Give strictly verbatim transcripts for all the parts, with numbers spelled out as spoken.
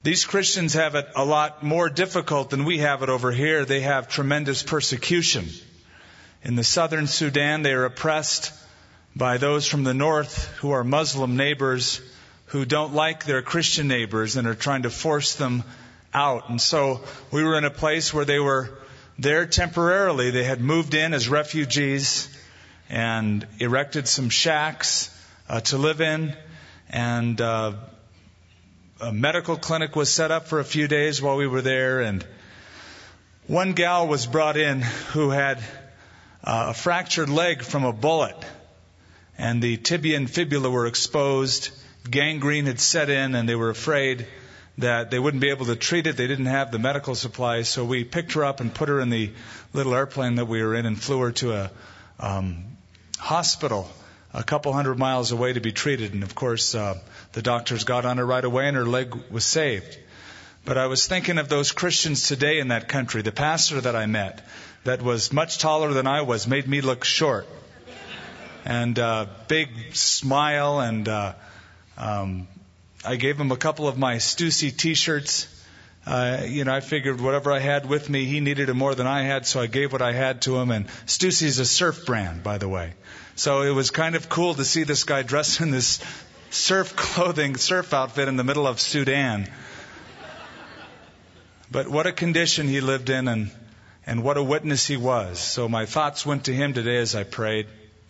These Christians have it a lot more difficult than we have it over here. They have tremendous persecution. In the southern Sudan, they are oppressed by those from the north who are Muslim neighbors who don't like their Christian neighbors and are trying to force them out. And so we were in a place where they were there temporarily. They had moved in as refugees and erected some shacks uh, to live in. And uh, a medical clinic was set up for a few days while we were there. And one gal was brought in who had uh, a fractured leg from a bullet. And the tibia and fibula were exposed. Gangrene had set in, and they were afraid that they wouldn't be able to treat it. They didn't have the medical supplies. So we picked her up and put her in the little airplane that we were in and flew her to a um, hospital a couple hundred miles away to be treated. And, of course, uh, the doctors got on her right away, and her leg was saved. But I was thinking of those Christians today in that country. The pastor that I met that was much taller than I was made me look short. And uh, big smile, and uh, um, I gave him a couple of my Stussy T-shirts. Uh, you know, I figured whatever I had with me, he needed it more than I had, so I gave what I had to him. And Stussy's a surf brand, by the way. So it was kind of cool to see this guy dressed in this surf clothing, surf outfit in the middle of Sudan. But what a condition he lived in, and, and what a witness he was. So my thoughts went to him today as I prayed.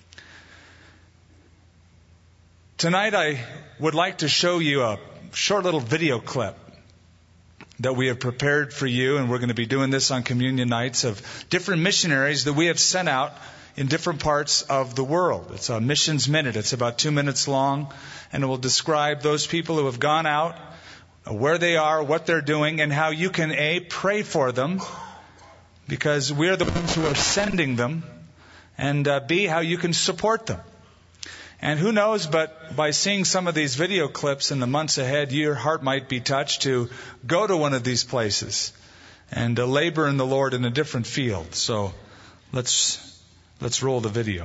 Tonight I would like to show you a short little video clip that we have prepared for you, and we're going to be doing this on communion nights, of different missionaries that we have sent out in different parts of the world. It's a missions minute. It's about two minutes long, and it will describe those people who have gone out, where they are, what they're doing, and how you can A, pray for them, because we're the ones who are sending them, and uh, B, how you can support them. And who knows, but by seeing some of these video clips in the months ahead, your heart might be touched to go to one of these places and uh, labor in the Lord in a different field. So let's let's roll the video.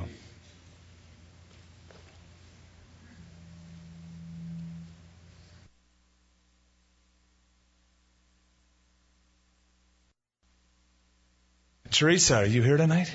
Teresa, are you here tonight?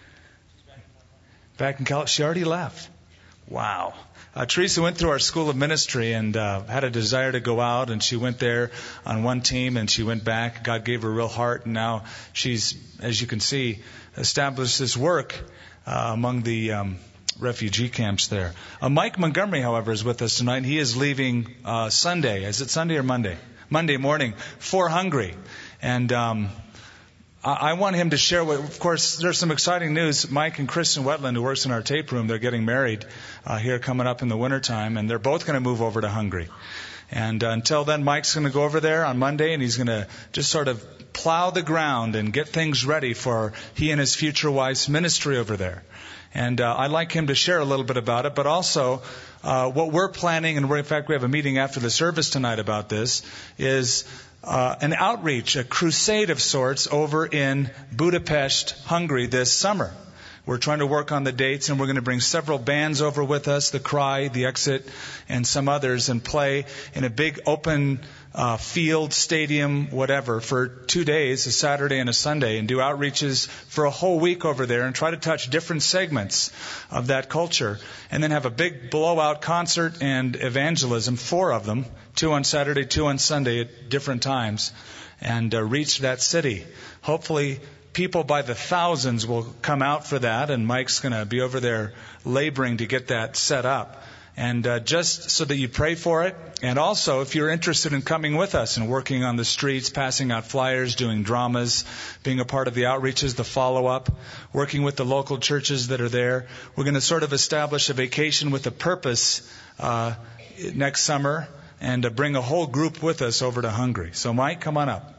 Back in California? She already left. Wow. Uh, Teresa went through our school of ministry and uh, had a desire to go out, and she went there on one team, and she went back. God gave her a real heart, and now she's, as you can see, established this work uh, among the um, refugee camps there. Uh, Mike Montgomery, however, is with us tonight. He is leaving uh, Sunday. Is it Sunday or Monday? Monday morning for Hungary. And um I want him to share what, of course, there's some exciting news. Mike and Kristen Wetland, who works in our tape room, they're getting married uh, here coming up in the wintertime, and they're both going to move over to Hungary. And uh, until then, Mike's going to go over there on Monday, and he's going to just sort of plow the ground and get things ready for he and his future wife's ministry over there. And uh, I'd like him to share a little bit about it, but also uh, what we're planning, and we're, in fact, we have a meeting after the service tonight about this, is Uh, an outreach, a crusade of sorts over in Budapest, Hungary this summer. We're trying to work on the dates, and we're going to bring several bands over with us, the Cry, the Exit, and some others, and play in a big open uh, field, stadium, whatever, for two days, a Saturday and a Sunday, and do outreaches for a whole week over there and try to touch different segments of that culture, and then have a big blowout concert and evangelism, four of them, two on Saturday, two on Sunday at different times, and uh, reach that city. Hopefully, people by the thousands will come out for that, and Mike's going to be over there laboring to get that set up. And uh, just so that you pray for it, and also if you're interested in coming with us and working on the streets, passing out flyers, doing dramas, being a part of the outreaches, the follow-up, working with the local churches that are there, we're going to sort of establish a vacation with a purpose uh, next summer, and uh, bring a whole group with us over to Hungary. So Mike, come on up.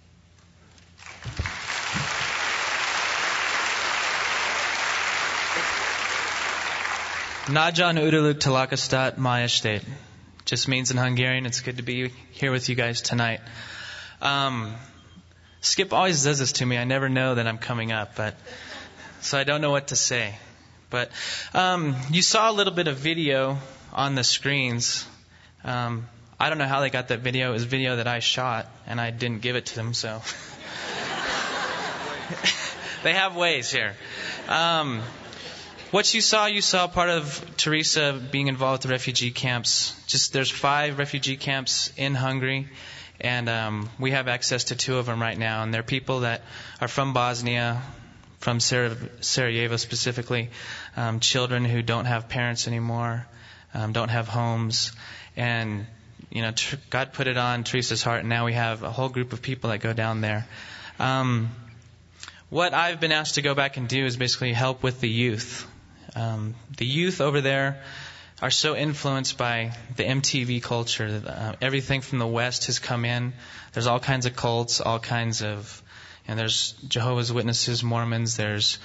Nagyon örülök találkoztat ma estét. Just means in Hungarian, it's good to be here with you guys tonight. Um, Skip always does this to me. I never know that I'm coming up, but so I don't know what to say. But um, you saw a little bit of video on the screens. Um, I don't know how they got that video. It was a video that I shot, and I didn't give it to them, so. They have ways here. Um, what you saw, you saw part of Teresa being involved with the refugee camps. Just there's five refugee camps in Hungary, and um, we have access to two of them right now. And they're people that are from Bosnia, from Sarajevo specifically, um, children who don't have parents anymore, um, don't have homes, and you know, tr- God put it on Teresa's heart, and now we have a whole group of people that go down there. Um, what I've been asked to go back and do is basically help with the youth. Um, the youth over there are so influenced by the M T V culture. Uh, everything from the West has come in. There's all kinds of cults, all kinds of, you know, there's Jehovah's Witnesses, Mormons, there's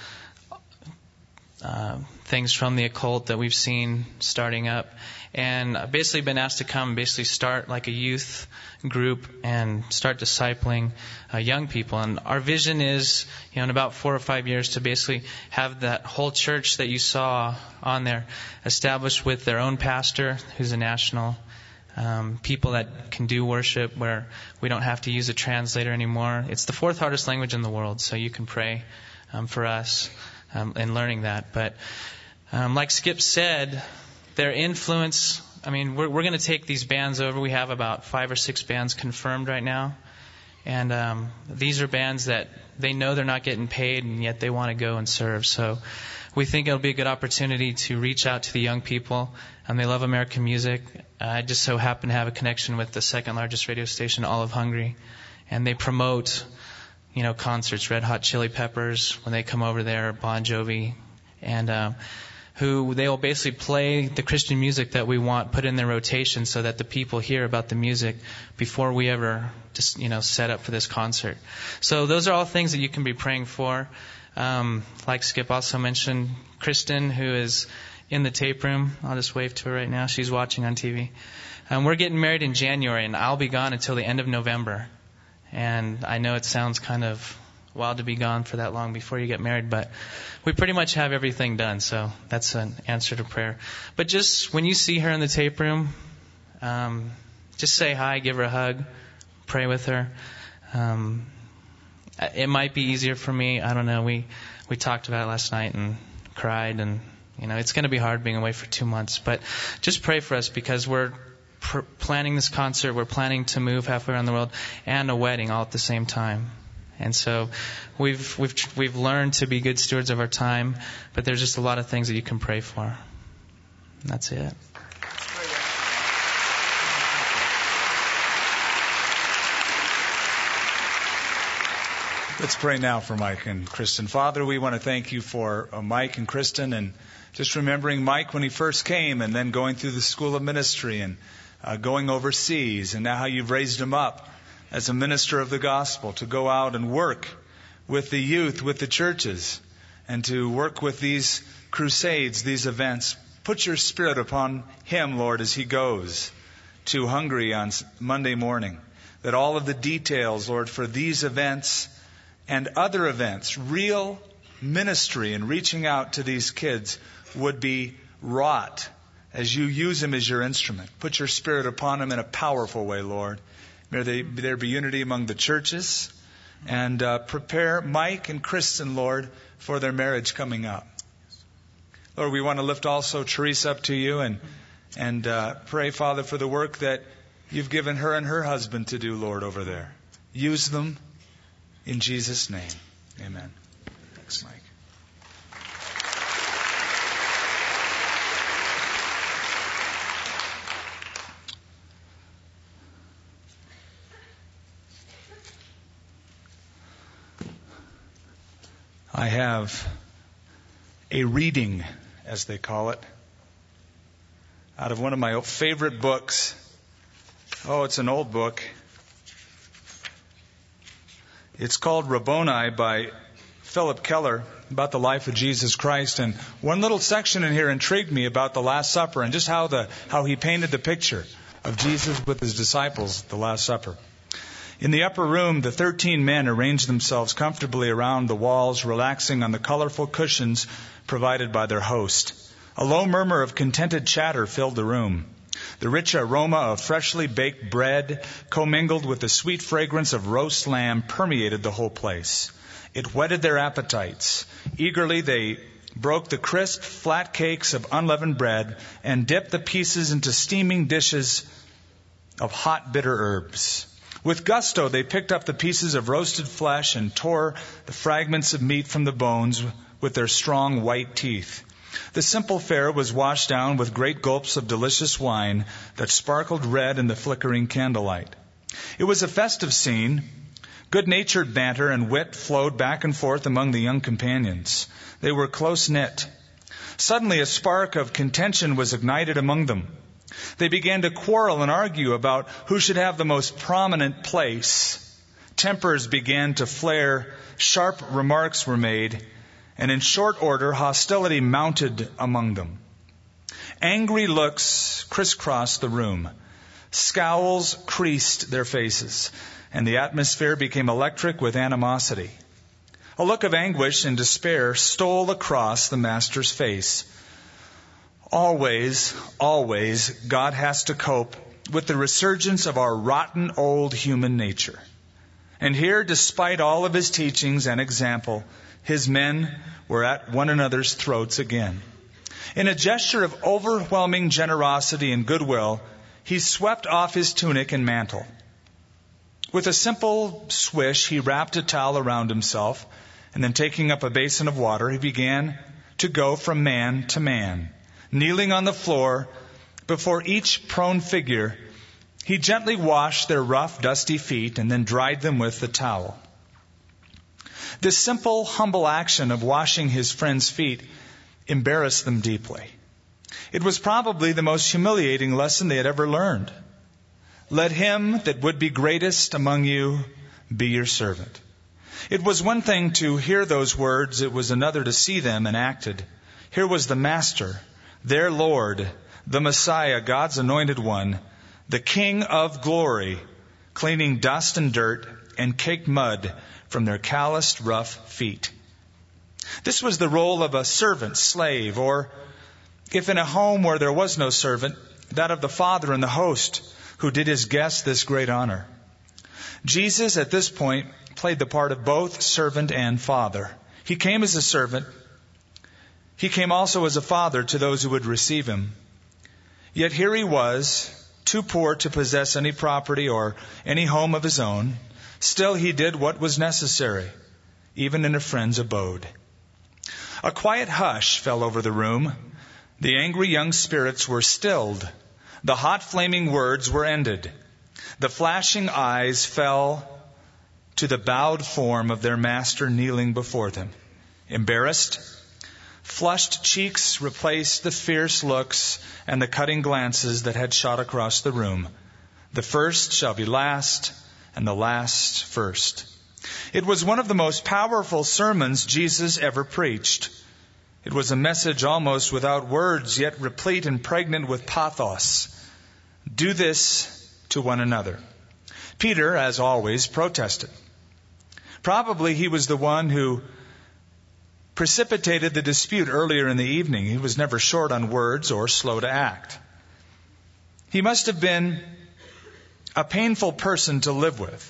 uh, things from the occult that we've seen starting up. And I've basically been asked to come and basically start like a youth group and start discipling uh, young people. And our vision is, you know, in about four or five years to basically have that whole church that you saw on there established with their own pastor, who's a national, um, people that can do worship where we don't have to use a translator anymore. It's the fourth hardest language in the world, so you can pray um, for us um, in learning that. But um, like Skip said, their influence, I mean, we're, we're going to take these bands over. We have about five or six bands confirmed right now. And um, these are bands that they know they're not getting paid, and yet they want to go and serve. So we think it'll be a good opportunity to reach out to the young people. Um, they love American music. Uh, I just so happen to have a connection with the second largest radio station, all of Hungary. And they promote, you know, concerts, Red Hot Chili Peppers, when they come over there, Bon Jovi. And uh, who they will basically play the Christian music that we want put in their rotation so that the people hear about the music before we ever just, you know, set up for this concert. So those are all things that you can be praying for. Um, like Skip also mentioned, Kristen, who is in the tape room. I'll just wave to her right now. She's watching on T V. Um, we're getting married in January, and I'll be gone until the end of November. And I know it sounds kind of wild to be gone for that long before you get married, but we pretty much have everything done, so that's an answer to prayer. But just when you see her in the tape room, um, just say hi, give her a hug, pray with her. Um, it might be easier for me. I don't know. We we talked about it last night and cried, and you know it's going to be hard being away for two months. But just pray for us because we're pr- planning this concert. We're planning to move halfway around the world and a wedding all at the same time. And so we've we've we've learned to be good stewards of our time, but there's just a lot of things that you can pray for. And that's it. Let's pray now for Mike and Kristen. Father, we want to thank you for uh, Mike and Kristen, and just remembering Mike when he first came, and then going through the school of ministry and uh, going overseas, and now how you've raised him up as a minister of the gospel to go out and work with the youth, with the churches, and to work with these crusades, these events. Put your Spirit upon him, Lord, as he goes to Hungary on Monday morning, that all of the details, Lord, for these events and other events, real ministry and reaching out to these kids would be wrought as you use him as your instrument. Put your Spirit upon him in a powerful way, Lord. May they, there be unity among the churches, and uh, prepare Mike and Kristen, Lord, for their marriage coming up. Lord, we want to lift also Teresa up to you and and uh, pray, Father, for the work that you've given her and her husband to do, Lord, over there. Use them in Jesus' name. Amen. Thanks, Mike. I have a reading, as they call it, out of one of my favorite books. Oh, it's an old book. It's called Rabboni by Philip Keller, about the life of Jesus Christ. And one little section in here intrigued me about the Last Supper and just how the how he painted the picture of Jesus with his disciples at the Last Supper. In the upper room, the thirteen men arranged themselves comfortably around the walls, relaxing on the colorful cushions provided by their host. A low murmur of contented chatter filled the room. The rich aroma of freshly baked bread, commingled with the sweet fragrance of roast lamb, permeated the whole place. It whetted their appetites. Eagerly they broke the crisp, flat cakes of unleavened bread and dipped the pieces into steaming dishes of hot, bitter herbs. With gusto, they picked up the pieces of roasted flesh and tore the fragments of meat from the bones with their strong white teeth. The simple fare was washed down with great gulps of delicious wine that sparkled red in the flickering candlelight. It was a festive scene. Good-natured banter and wit flowed back and forth among the young companions. They were close-knit. Suddenly, a spark of contention was ignited among them. They began to quarrel and argue about who should have the most prominent place. Tempers began to flare, sharp remarks were made, and in short order, hostility mounted among them. Angry looks crisscrossed the room. Scowls creased their faces, and the atmosphere became electric with animosity. A look of anguish and despair stole across the master's face. Always, always, God has to cope with the resurgence of our rotten old human nature. And here, despite all of his teachings and example, his men were at one another's throats again. In a gesture of overwhelming generosity and goodwill, he swept off his tunic and mantle. With a simple swish, he wrapped a towel around himself, and then taking up a basin of water, he began to go from man to man. Kneeling on the floor before each prone figure, he gently washed their rough, dusty feet and then dried them with the towel. This simple, humble action of washing his friends' feet embarrassed them deeply. It was probably the most humiliating lesson they had ever learned. Let him that would be greatest among you be your servant. It was one thing to hear those words, it was another to see them enacted. Here was the Master, their Lord, the Messiah, God's anointed one, the King of glory, cleaning dust and dirt and caked mud from their calloused, rough feet. This was the role of a servant, slave, or, if in a home where there was no servant, that of the father and the host who did his guests this great honor. Jesus, at this point, played the part of both servant and father. He came as a servant. He came also as a father to those who would receive him. Yet here he was, too poor to possess any property or any home of his own. Still, he did what was necessary, even in a friend's abode. A quiet hush fell over the room. The angry young spirits were stilled. The hot flaming words were ended. The flashing eyes fell to the bowed form of their master kneeling before them. Embarrassed, flushed cheeks replaced the fierce looks and the cutting glances that had shot across the room. The first shall be last, and the last first. It was one of the most powerful sermons Jesus ever preached. It was a message almost without words, yet replete and pregnant with pathos. Do this to one another. Peter, as always, protested. Probably he was the one who precipitated the dispute earlier in the evening. He was never short on words or slow to act. He must have been a painful person to live with.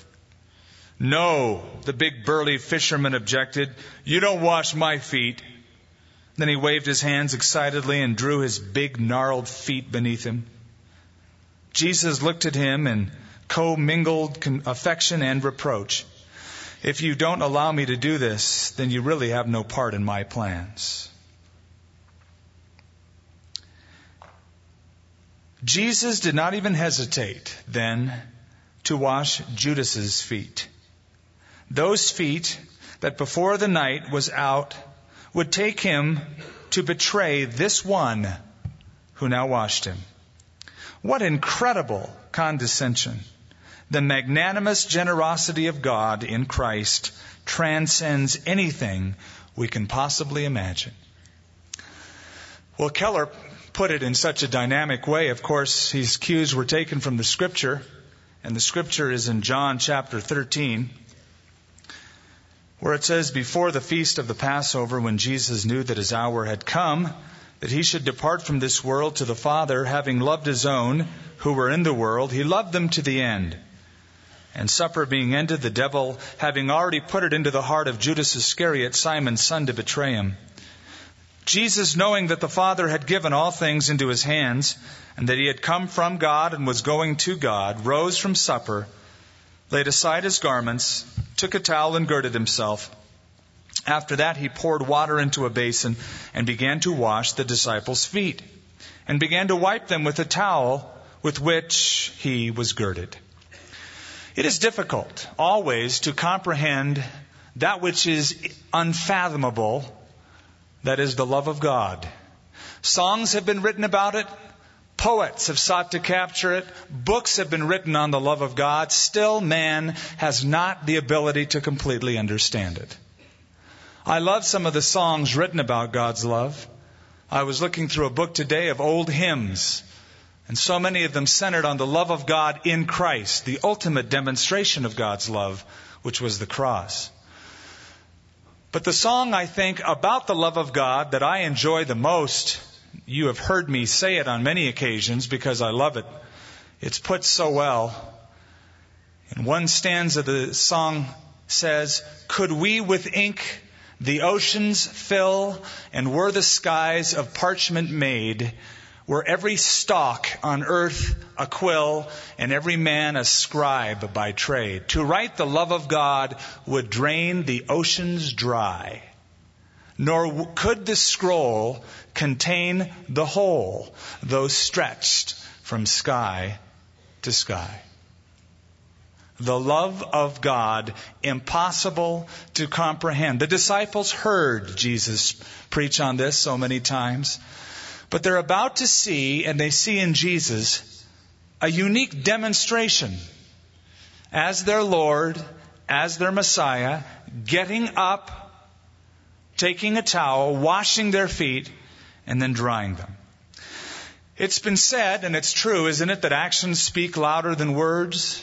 No, the big burly fisherman objected. You don't wash my feet. Then he waved his hands excitedly and drew his big gnarled feet beneath him. Jesus looked at him in commingled affection and reproach. If you don't allow me to do this, then you really have no part in my plans. Jesus did not even hesitate then to wash Judas's feet. Those feet that before the night was out would take him to betray this one who now washed him. What incredible condescension. The magnanimous generosity of God in Christ transcends anything we can possibly imagine. Well, Keller put it in such a dynamic way. Of course, his cues were taken from the Scripture, and the Scripture is in John chapter thirteen, where it says, before the feast of the Passover, when Jesus knew that his hour had come that he should depart from this world to the Father, having loved his own who were in the world, he loved them to the end. And supper being ended, the devil, having already put it into the heart of Judas Iscariot, Simon's son, to betray him. Jesus, knowing that the Father had given all things into his hands, and that he had come from God and was going to God, rose from supper, laid aside his garments, took a towel and girded himself. After that he poured water into a basin and began to wash the disciples' feet, and began to wipe them with a towel with which he was girded. It is difficult always to comprehend that which is unfathomable, that is the love of God. Songs have been written about it. Poets have sought to capture it. Books have been written on the love of God. Still, man has not the ability to completely understand it. I love some of the songs written about God's love. I was looking through a book today of old hymns, and so many of them centered on the love of God in Christ, the ultimate demonstration of God's love, which was the cross. But the song, I think, about the love of God that I enjoy the most, you have heard me say it on many occasions because I love it. It's put so well. In one stanza, the song says, "Could we with ink the oceans fill, and were the skies of parchment made, were every stalk on earth a quill, and every man a scribe by trade, to write the love of God would drain the oceans dry. Nor could the scroll contain the whole, though stretched from sky to sky." The love of God, impossible to comprehend. The disciples heard Jesus preach on this so many times, but they're about to see, and they see in Jesus, a unique demonstration as their Lord, as their Messiah, getting up, taking a towel, washing their feet, and then drying them. It's been said, and it's true, isn't it, that actions speak louder than words?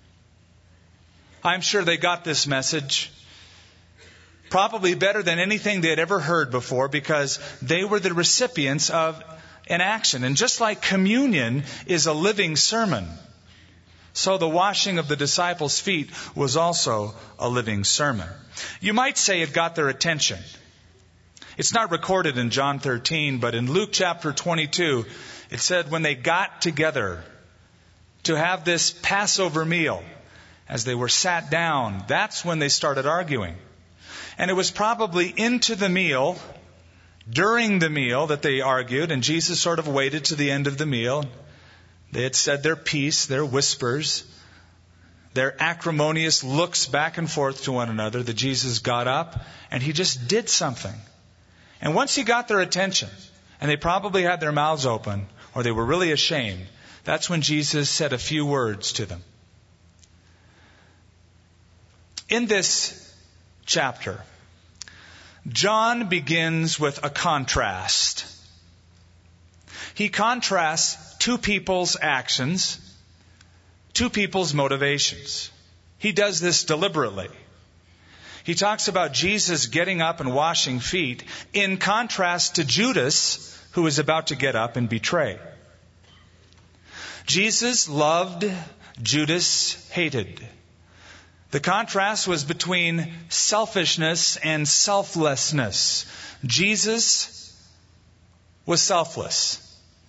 I'm sure they got this message probably better than anything they had ever heard before, because they were the recipients of an action. And just like communion is a living sermon, so the washing of the disciples' feet was also a living sermon. You might say it got their attention. It's not recorded in John thirteen, but in Luke chapter twenty-two, it said when they got together to have this Passover meal, as they were sat down, that's when they started arguing. And it was probably into the meal, during the meal, that they argued, and Jesus sort of waited to the end of the meal. They had said their piece, their whispers, their acrimonious looks back and forth to one another, that Jesus got up and he just did something. And once he got their attention, and they probably had their mouths open, or they were really ashamed, that's when Jesus said a few words to them. In this chapter, John begins with a contrast. He contrasts two people's actions, two people's motivations. He does this deliberately. He talks about Jesus getting up and washing feet in contrast to Judas, who is about to get up and betray. Jesus loved, Judas hated. The contrast was between selfishness and selflessness. Jesus was selfless.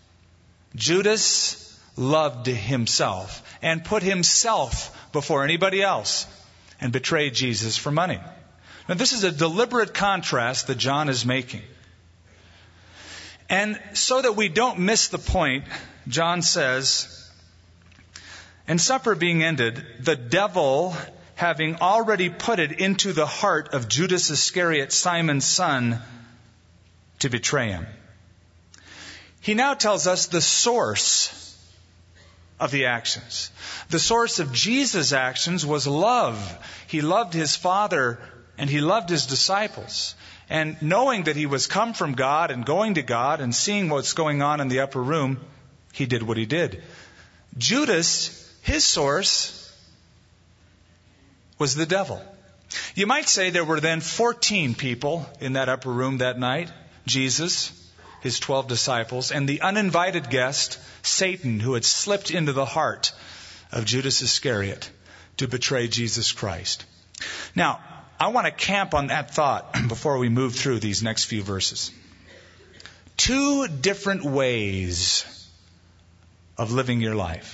Judas loved himself and put himself before anybody else and betrayed Jesus for money. Now, this is a deliberate contrast that John is making. And so that we don't miss the point, John says, "And supper being ended, the devil, having already put it into the heart of Judas Iscariot, Simon's son, to betray him." He now tells us the source of the actions. The source of Jesus' actions was love. He loved his Father and he loved his disciples. And knowing that he was come from God and going to God and seeing what's going on in the upper room, he did what he did. Judas, his source was the devil. You might say there were then fourteen people in that upper room that night. Jesus, his twelve disciples, and the uninvited guest, Satan, who had slipped into the heart of Judas Iscariot to betray Jesus Christ. Now, I want to camp on that thought before we move through these next few verses. Two different ways of living your life.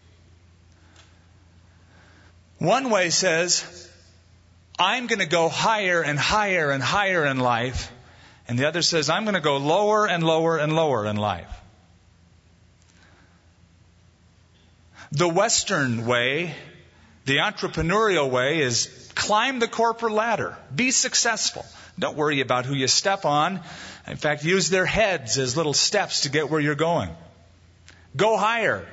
One way says, I'm going to go higher and higher and higher in life. And the other says, I'm going to go lower and lower and lower in life. The Western way, the entrepreneurial way, is climb the corporate ladder. Be successful. Don't worry about who you step on. In fact, use their heads as little steps to get where you're going. Go higher.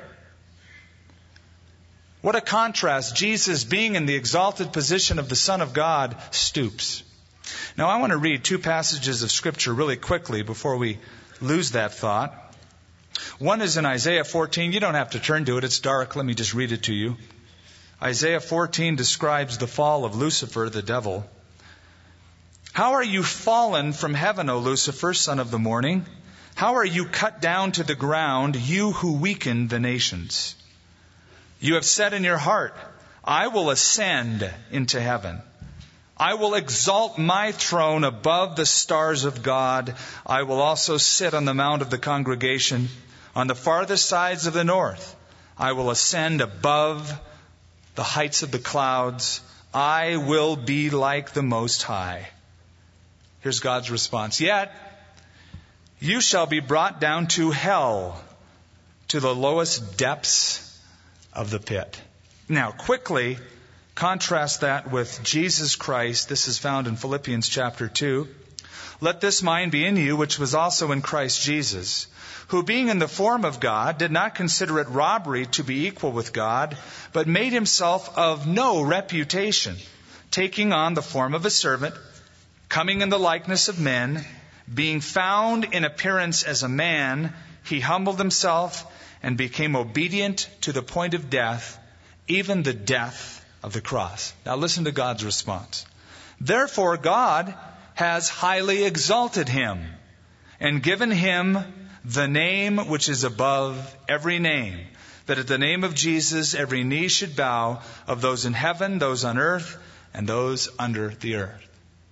What a contrast. Jesus, being in the exalted position of the Son of God, stoops. Now, I want to read two passages of Scripture really quickly before we lose that thought. One is in Isaiah fourteen. You don't have to turn to it. It's dark. Let me just read it to you. Isaiah fourteen describes the fall of Lucifer, the devil. How are you fallen from heaven, O Lucifer, son of the morning? How are you cut down to the ground, you who weaken the nations? You have said in your heart, I will ascend into heaven. I will exalt my throne above the stars of God. I will also sit on the mount of the congregation on the farthest sides of the north. I will ascend above the heights of the clouds. I will be like the Most High. Here's God's response. Yet, you shall be brought down to hell, to the lowest depths of the pit. Now, quickly contrast that with Jesus Christ. This is found in Philippians chapter two. Let this mind be in you, which was also in Christ Jesus, who being in the form of God, did not consider it robbery to be equal with God, but made himself of no reputation, taking on the form of a servant, coming in the likeness of men, being found in appearance as a man, he humbled himself and became obedient to the point of death, even the death of the cross. Now listen to God's response. Therefore God has highly exalted him and given him the name which is above every name, that at the name of Jesus every knee should bow, of those in heaven, those on earth, and those under the earth.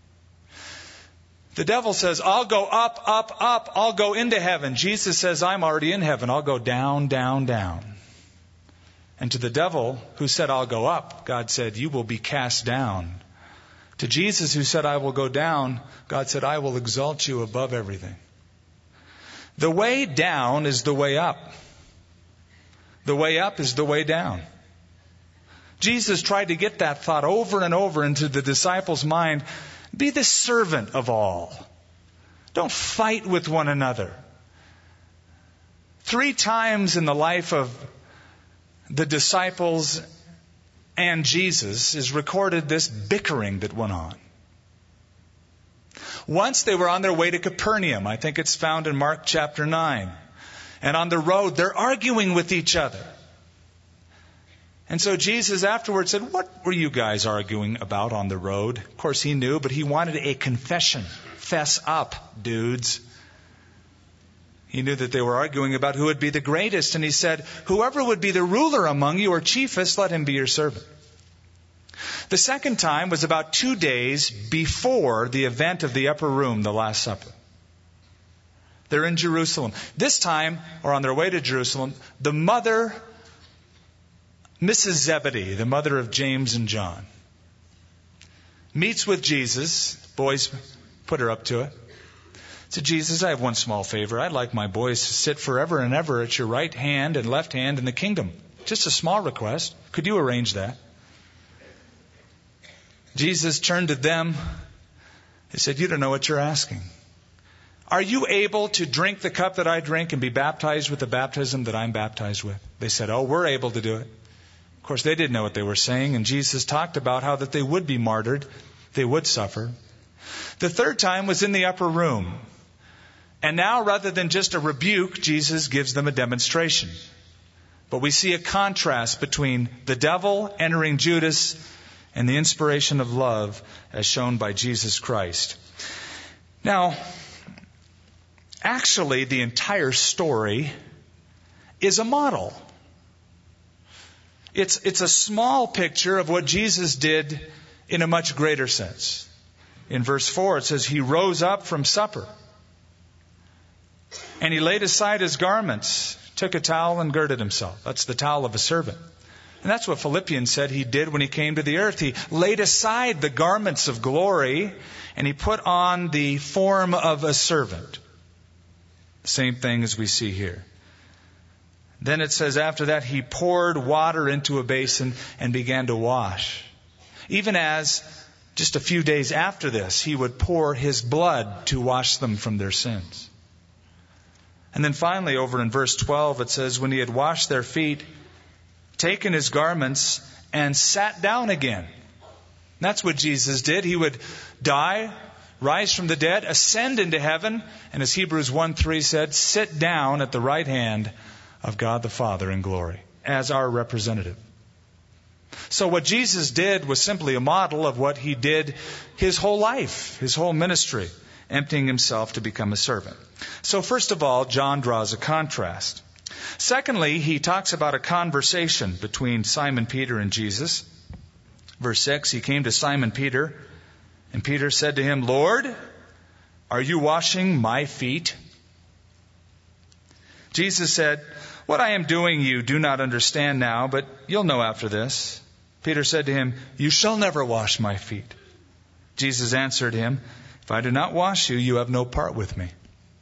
The devil says, I'll go up, up, up. I'll go into heaven. Jesus says, I'm already in heaven. I'll go down, down, down. And to the devil who said, I'll go up, God said, you will be cast down. To Jesus who said, I will go down, God said, I will exalt you above everything. The way down is the way up. The way up is the way down. Jesus tried to get that thought over and over into the disciples' mind. Be the servant of all. Don't fight with one another. Three times in the life of the disciples and Jesus is recorded this bickering that went on. Once they were on their way to Capernaum. I think it's found in Mark chapter nine. And on the road, they're arguing with each other. And so Jesus afterwards said, what were you guys arguing about on the road? Of course he knew, but he wanted a confession. Fess up, dudes. He knew that they were arguing about who would be the greatest. And he said, whoever would be the ruler among you or chiefest, let him be your servant. The second time was about two days before the event of the upper room, the Last Supper. They're in Jerusalem. This time, or on their way to Jerusalem, the mother, Missus Zebedee, the mother of James and John, meets with Jesus. Boys put her up to it. Said, Jesus, I have one small favor. I'd like my boys to sit forever and ever at your right hand and left hand in the kingdom. Just a small request. Could you arrange that? Jesus turned to them. He said, you don't know what you're asking. Are you able to drink the cup that I drink and be baptized with the baptism that I'm baptized with? They said, oh, we're able to do it. Of course, they didn't know what they were saying. And Jesus talked about how that they would be martyred. They would suffer. The third time was in the upper room. And now, rather than just a rebuke, Jesus gives them a demonstration. But we see a contrast between the devil entering Judas and the inspiration of love as shown by Jesus Christ. Now, Actually, the entire story is a model. It's, it's a small picture of what Jesus did in a much greater sense. In verse four, it says, He rose up from supper, and He laid aside His garments, took a towel and girded Himself. That's the towel of a servant. And that's what Philippians said He did when He came to the earth. He laid aside the garments of glory, and He put on the form of a servant. Same thing as we see here. Then it says after that, He poured water into a basin and began to wash. Even as, just a few days after this, He would pour His blood to wash them from their sins. And then finally, over in verse twelve, it says, when He had washed their feet, taken His garments, and sat down again. That's what Jesus did. He would die, rise from the dead, ascend into heaven, and as Hebrews one three said, sit down at the right hand of God the Father in glory as our representative. So what Jesus did was simply a model of what He did His whole life, His whole ministry, emptying Himself to become a servant. So first of all, John draws a contrast. Secondly, he talks about a conversation between Simon Peter and Jesus. Verse six, He came to Simon Peter, and Peter said to Him, Lord, are you washing my feet? Jesus said, what I am doing you do not understand now, but you'll know after this. Peter said to Him, you shall never wash my feet. Jesus answered him, if I do not wash you, you have no part with me.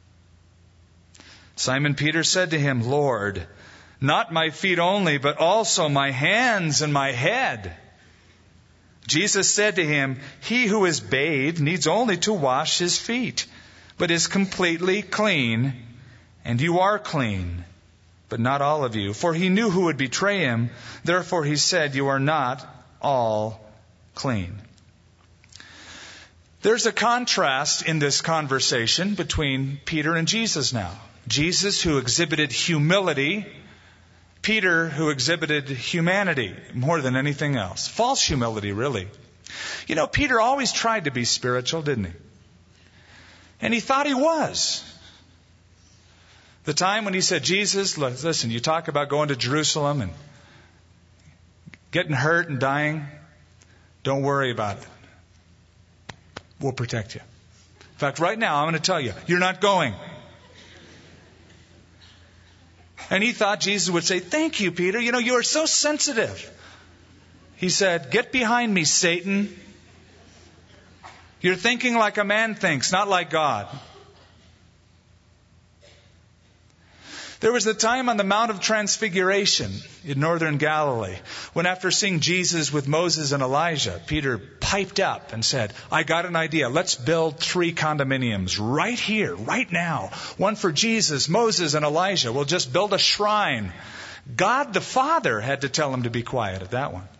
Simon Peter said to Him, Lord, not my feet only, but also my hands and my head. Jesus said to him, he who is bathed needs only to wash his feet, but is completely clean, and you are clean, but not all of you. For He knew who would betray Him, therefore He said, you are not all clean. There's a contrast in this conversation between Peter and Jesus now. Jesus, who exhibited humility, Peter, who exhibited humanity more than anything else. False humility, really. You know, Peter always tried to be spiritual, didn't he? And he thought he was. The time when he said, Jesus, listen, you talk about going to Jerusalem and getting hurt and dying. Don't worry about it. We'll protect you. In fact, right now, I'm going to tell you, you're not going. And he thought Jesus would say, thank you, Peter. You know, you are so sensitive. He said, get behind me, Satan. You're thinking like a man thinks, not like God. There was a time on the Mount of Transfiguration in northern Galilee when, after seeing Jesus with Moses and Elijah, Peter piped up and said, I got an idea. Let's build three condominiums right here, right now. One for Jesus, Moses, and Elijah. We'll just build a shrine. God the Father had to tell him to be quiet at that one.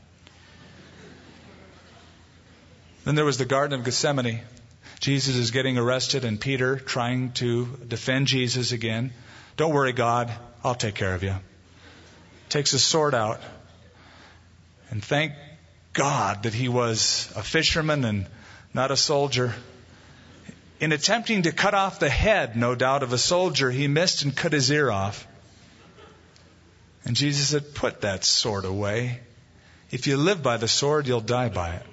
Then there was the Garden of Gethsemane. Jesus is getting arrested and Peter trying to defend Jesus again. Don't worry, God, I'll take care of you. Takes his sword out. And thank God that he was a fisherman and not a soldier. In attempting to cut off the head, no doubt, of a soldier, he missed and cut his ear off. And Jesus said, put that sword away. If you live by the sword, you'll die by it.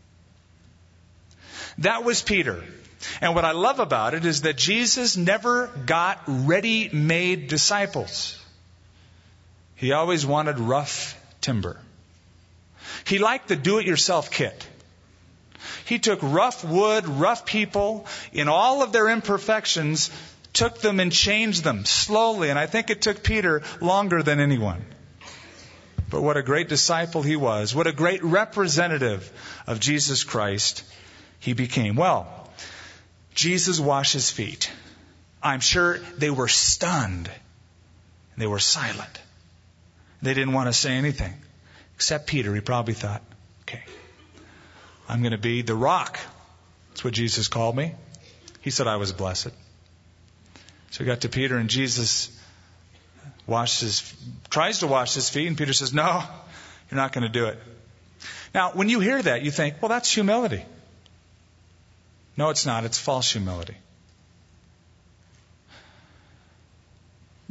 That was Peter. And what I love about it is that Jesus never got ready-made disciples. He always wanted rough timber. He liked the do-it-yourself kit. He took rough wood, rough people, in all of their imperfections, took them and changed them slowly. And I think it took Peter longer than anyone. But what a great disciple he was. What a great representative of Jesus Christ he became. Well, Jesus washed his feet. I'm sure they were stunned. They were silent. They didn't want to say anything. Except Peter. He probably thought, okay, I'm going to be the rock. That's what Jesus called me. He said I was blessed. So we got to Peter, and Jesus washes his, tries to wash his feet, and Peter says, no, you're not going to do it. Now, when you hear that, you think, well, that's humility. No, it's not. It's false humility.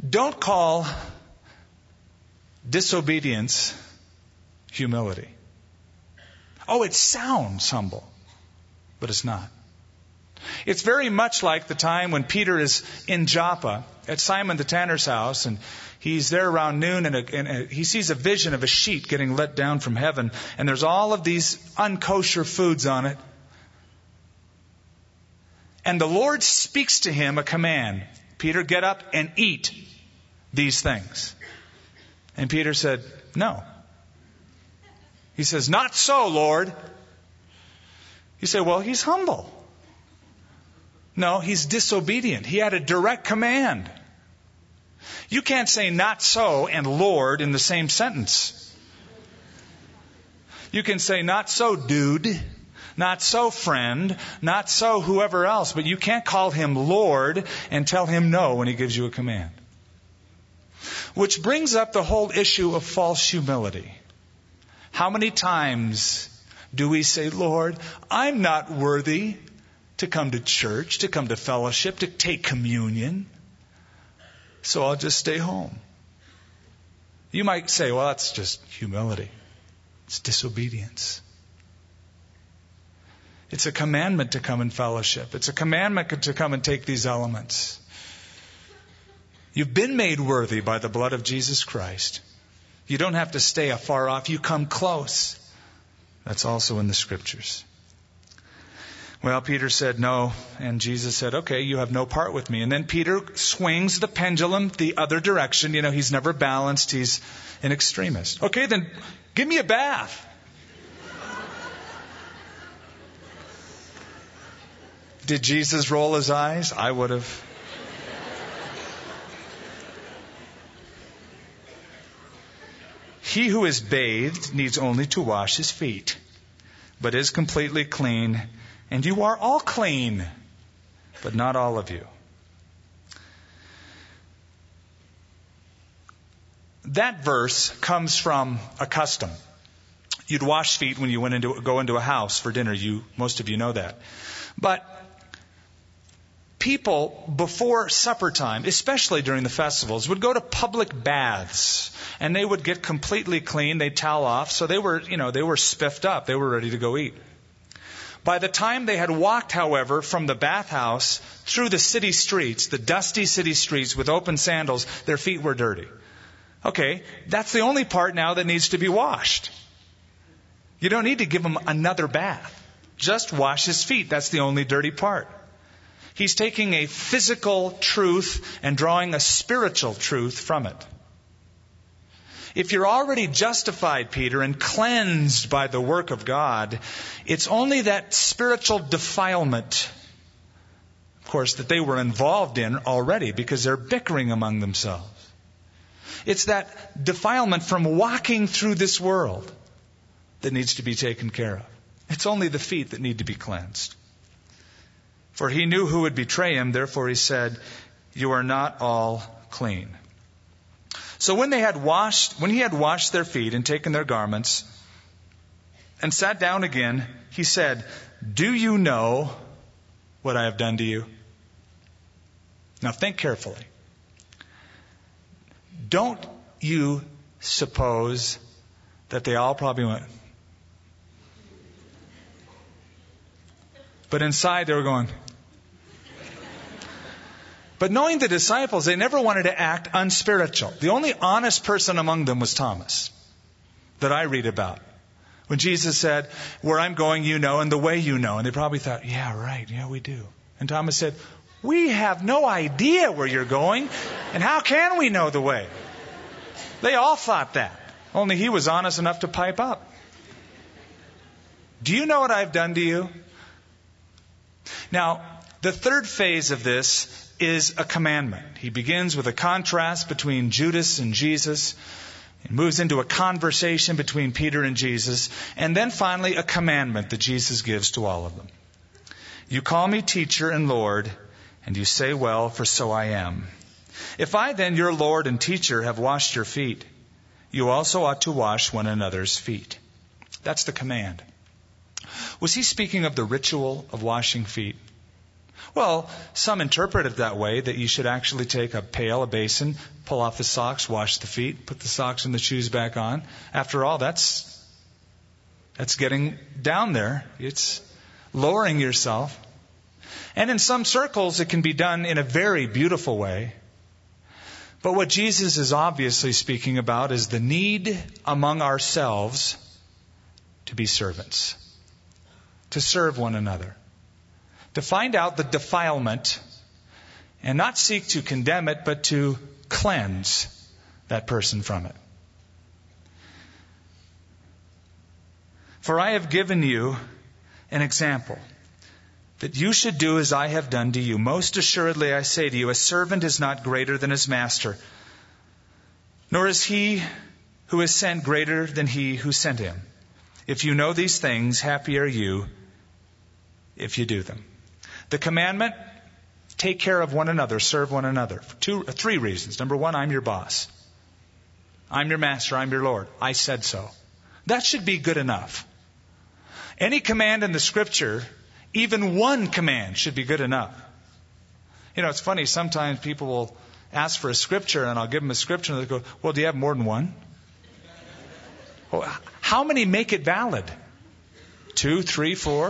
Don't call disobedience humility. Oh, it sounds humble, but it's not. It's very much like the time when Peter is in Joppa at Simon the tanner's house, and he's there around noon, and, a, and a, he sees a vision of a sheet getting let down from heaven, and there's all of these unkosher foods on it. And the Lord speaks to him a command. Peter, get up and eat these things. And Peter said, no. He says, not so, Lord. You say, well, he's humble. No, he's disobedient. He had a direct command. You can't say not so and Lord in the same sentence. You can say not so, dude. Not so, friend. Not so, whoever else. But you can't call him Lord and tell him no when he gives you a command. Which brings up the whole issue of false humility. How many times do we say, Lord, I'm not worthy to come to church, to come to fellowship, to take communion, so I'll just stay home. You might say, well, that's just humility. It's disobedience. It's a commandment to come in fellowship. It's a commandment to come and take these elements. You've been made worthy by the blood of Jesus Christ. You don't have to stay afar off. You come close. That's also in the Scriptures. Well, Peter said no, and Jesus said, okay, you have no part with me. And then Peter swings the pendulum the other direction. You know, he's never balanced. He's an extremist. Okay, then give me a bath. Did Jesus roll his eyes? I would have. He who is bathed needs only to wash his feet, but is completely clean. And you are all clean, but not all of you. That verse comes from a custom. You'd wash feet when you went into go into a house for dinner. You most of you know that. But people before supper time, especially during the festivals, would go to public baths, and they would get completely clean. They'd towel off, so they were, you know, they were spiffed up. They were ready to go eat. By the time they had walked, however, from the bathhouse through the city streets, the dusty city streets with open sandals, their feet were dirty. Okay, that's the only part now that needs to be washed. You don't need to give him another bath. Just wash his feet. That's the only dirty part. He's taking a physical truth and drawing a spiritual truth from it. If you're already justified, Peter, and cleansed by the work of God, it's only that spiritual defilement, of course, that they were involved in already because they're bickering among themselves. It's that defilement from walking through this world that needs to be taken care of. It's only the feet that need to be cleansed. For he knew who would betray him, therefore he said, you are not all clean. So when they had washed, when he had washed their feet and taken their garments and sat down again, he said, do you know what I have done to you? Now think carefully. Don't you suppose that they all probably went, but inside they were going. But knowing the disciples, they never wanted to act unspiritual. The only honest person among them was Thomas, that I read about. When Jesus said, where I'm going you know, and the way you know. And they probably thought, yeah, right, yeah, we do. And Thomas said, we have no idea where you're going, and how can we know the way? They all thought that. Only he was honest enough to pipe up. Do you know what I've done to you? Now, the third phase of this is a commandment. He begins with a contrast between Judas and Jesus. It moves into a conversation between Peter and Jesus. And then finally a commandment that Jesus gives to all of them. You call me teacher and Lord, and you say, well, for so I am. If I then, your Lord and teacher, have washed your feet, you also ought to wash one another's feet. That's the command. Was he speaking of the ritual of washing feet? Well, some interpret it that way, that you should actually take a pail, a basin, pull off the socks, wash the feet, put the socks and the shoes back on. After all, that's that's getting down there. It's lowering yourself. And in some circles, it can be done in a very beautiful way. But what Jesus is obviously speaking about is the need among ourselves to be servants, to serve one another, to find out the defilement and not seek to condemn it, but to cleanse that person from it. For I have given you an example, that you should do as I have done to you. Most assuredly I say to you, a servant is not greater than his master, nor is he who is sent greater than he who sent him. If you know these things, happy are you if you do them. The commandment, take care of one another, serve one another. For two, three reasons. Number one, I'm your boss. I'm your master, I'm your Lord. I said so. That should be good enough. Any command in the Scripture, even one command should be good enough. You know, it's funny, sometimes people will ask for a scripture and I'll give them a scripture and they'll go, well, do you have more than one? Well, how many make it valid? Two, three, four?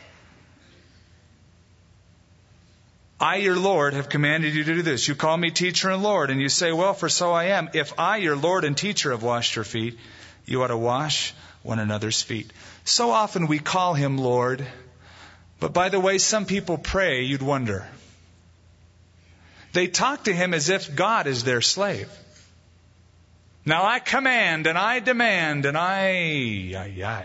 I, your Lord, have commanded you to do this. You call me teacher and Lord, and you say, well, for so I am. If I, your Lord and teacher, have washed your feet, you ought to wash one another's feet. So often we call him Lord, but by the way some people pray, you'd wonder. They talk to him as if God is their slave. Now I command and I demand and I, ay, ay.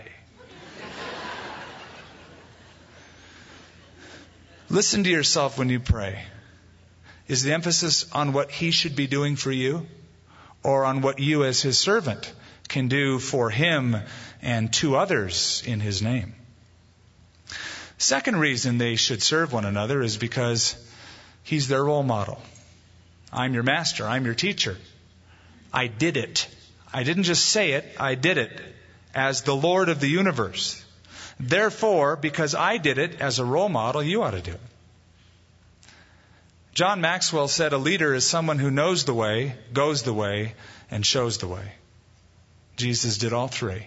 Listen to yourself when you pray. Is the emphasis on what he should be doing for you, or on what you as his servant can do for him and to others in his name? Second reason they should serve one another is because he's their role model. I'm your master. I'm your teacher. I did it. I didn't just say it. I did it as the Lord of the universe. Therefore, because I did it as a role model, you ought to do it. John Maxwell said a leader is someone who knows the way, goes the way, and shows the way. Jesus did all three.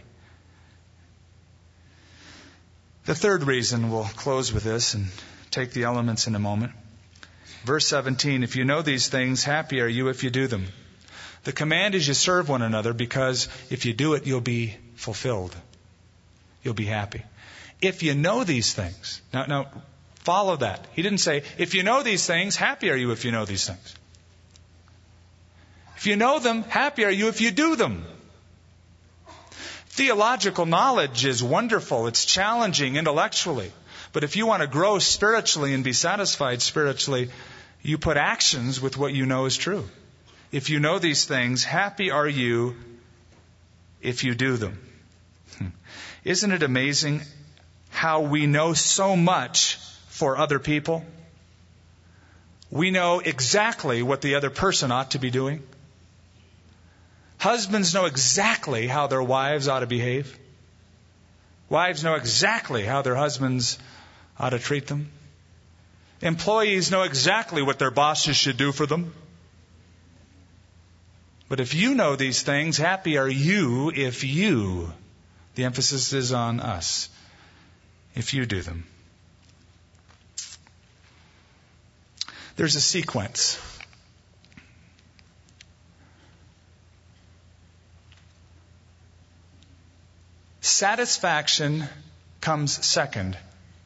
The third reason, we'll close with this and take the elements in a moment. Verse seventeen, if you know these things, happy are you if you do them. The command is you serve one another, because if you do it, you'll be fulfilled. You'll be happy. If you know these things. Now, now, follow that. He didn't say, if you know these things, happy are you if you know these things. If you know them, happy are you if you do them. Theological knowledge is wonderful. It's challenging intellectually. But if you want to grow spiritually and be satisfied spiritually, you put actions with what you know is true. If you know these things, happy are you if you do them. Isn't it amazing how we know so much for other people? We know exactly what the other person ought to be doing. Husbands know exactly how their wives ought to behave. Wives know exactly how their husbands ought to treat them. Employees know exactly what their bosses should do for them. But if you know these things, happy are you if you, the emphasis is on us, if you do them. There's a sequence. Satisfaction comes second.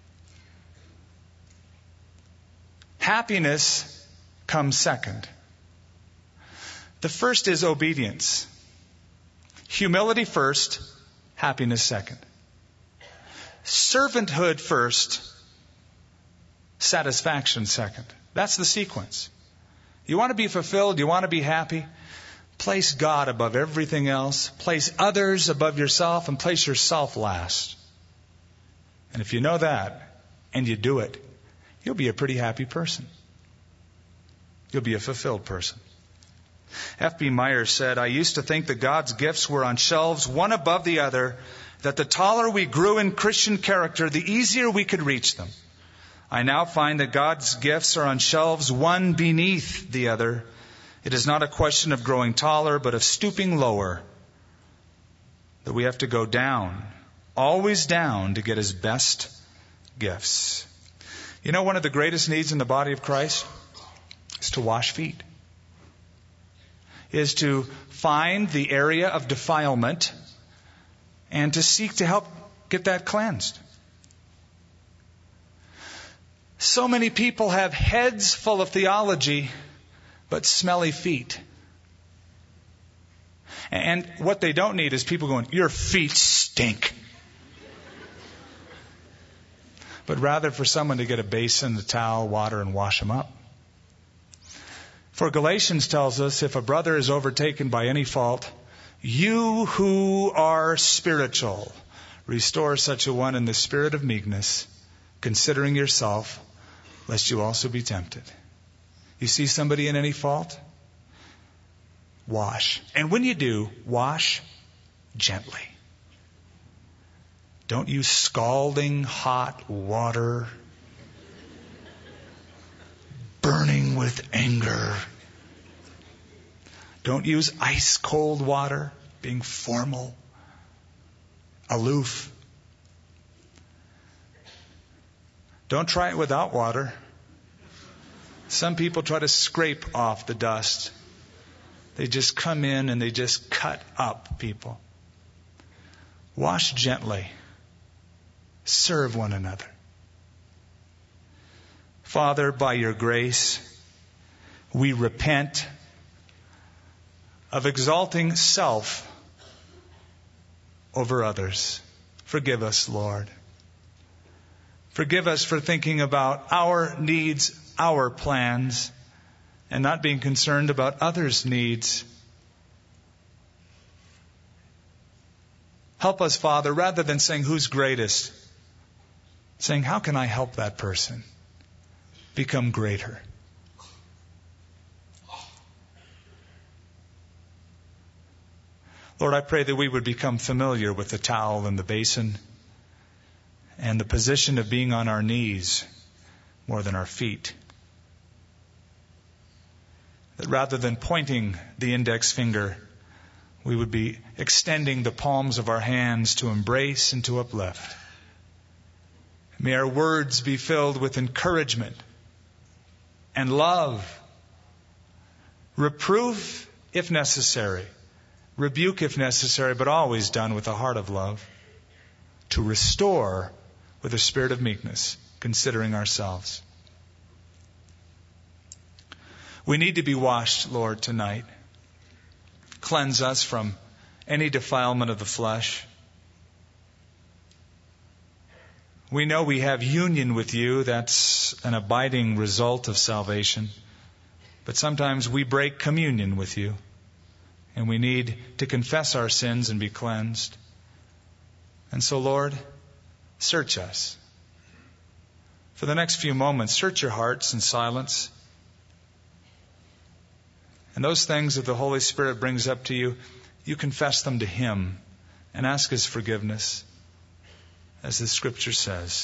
Happiness comes second. The first is obedience. Humility first, happiness second. Servanthood first, satisfaction second. That's the sequence. You want to be fulfilled, you want to be happy, place God above everything else, place others above yourself, and place yourself last. And if you know that, and you do it, you'll be a pretty happy person. You'll be a fulfilled person. F B Meyer said, I used to think that God's gifts were on shelves, one above the other, that the taller we grew in Christian character, the easier we could reach them. I now find that God's gifts are on shelves, one beneath the other. It is not a question of growing taller, but of stooping lower. That we have to go down, always down, to get His best gifts. You know, one of the greatest needs in the body of Christ is to wash feet. Is to find the area of defilement and to seek to help get that cleansed. So many people have heads full of theology, but smelly feet. And what they don't need is people going, your feet stink. But rather for someone to get a basin, a towel, water, and wash them up. For Galatians tells us, if a brother is overtaken by any fault, you who are spiritual, restore such a one in the spirit of meekness, considering yourself, lest you also be tempted. You see somebody in any fault? Wash. And when you do, wash gently. Don't use scalding hot water, burning with anger. Don't use ice cold water, being formal, aloof. Don't try it without water. Some people try to scrape off the dust. They just come in and they just cut up people. Wash gently. Serve one another. Father, by your grace, we repent of exalting self over others. Forgive us, Lord. Forgive us for thinking about our needs, our plans, and not being concerned about others' needs. Help us, Father, rather than saying who's greatest, saying how can I help that person become greater? Lord, I pray that we would become familiar with the towel and the basin and the position of being on our knees more than our feet. That rather than pointing the index finger, we would be extending the palms of our hands to embrace and to uplift. May our words be filled with encouragement and love, reproof if necessary, rebuke if necessary, but always done with a heart of love, to restore with a spirit of meekness, considering ourselves. We need to be washed, Lord, tonight. Cleanse us from any defilement of the flesh. We know we have union with you. That's an abiding result of salvation. But sometimes we break communion with you. And we need to confess our sins and be cleansed. And so, Lord, search us. For the next few moments, search your hearts in silence. And those things that the Holy Spirit brings up to you, you confess them to Him and ask His forgiveness, as the Scripture says.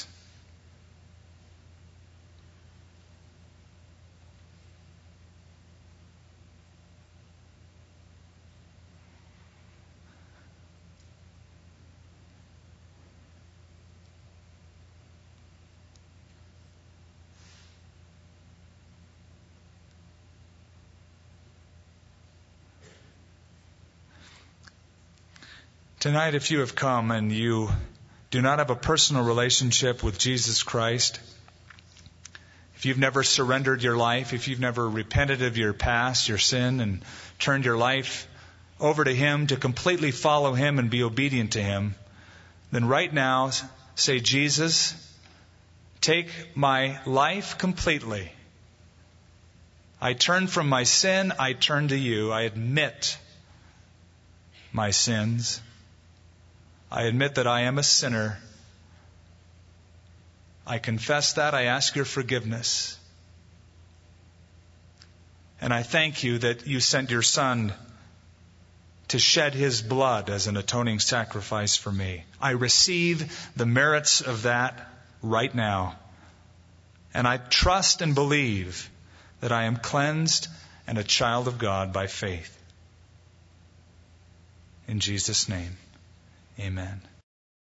Tonight, if you have come and you do not have a personal relationship with Jesus Christ, if you've never surrendered your life, if you've never repented of your past, your sin, and turned your life over to Him to completely follow Him and be obedient to Him, then right now say, Jesus, take my life completely. I turn from my sin, I turn to you. I admit my sins. I admit that I am a sinner. I confess that. I ask your forgiveness. And I thank you that you sent your Son to shed His blood as an atoning sacrifice for me. I receive the merits of that right now. And I trust and believe that I am cleansed and a child of God by faith. In Jesus' name, amen.